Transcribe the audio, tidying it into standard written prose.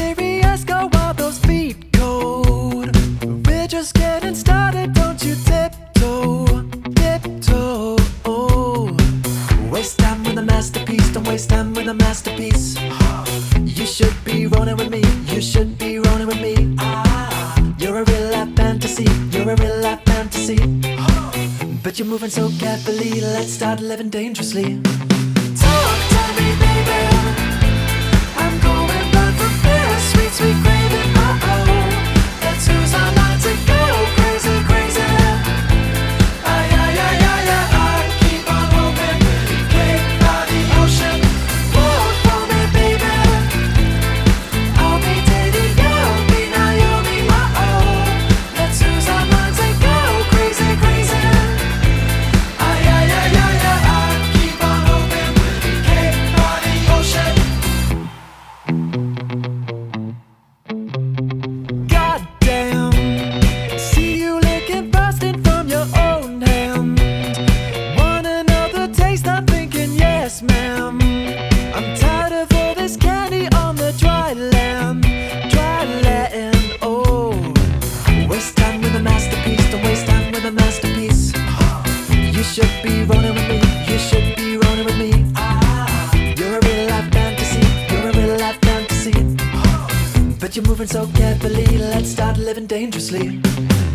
serious, go while those feet cold. We're just getting started, don't you tiptoe, tiptoe. Waste time with a masterpiece, don't waste time with a masterpiece. You should be rolling with me, you should be rolling with me. You're a real life fantasy, you're a real life fantasy. But you're moving so carefully, let's start living dangerously. Talk to me, baby. I'm going blind from this sweet, sweet craving. Let's use our minds and go crazy, crazy. Ay, ay, ay, ay, ay, ay. Keep on hoping, cake by the ocean. Walk for me, baby. I'll be dating you, be Naomi, let's use our minds and go crazy, crazy. Ay, ay, ay, ay, ay, ay. Keep on hoping, cake by the ocean. Goddamn, see you licking frosting from your own hand. Want another taste? I'm thinking yes, ma'am. I'm tired of all this candy on the dry land, dry land. Oh, waste time with a masterpiece, don't waste time with a masterpiece. You should be rolling with me, you should be rolling with me. You're a real life fantasy, you're a real life fantasy. But you're moving so carefully, let's start living dangerously.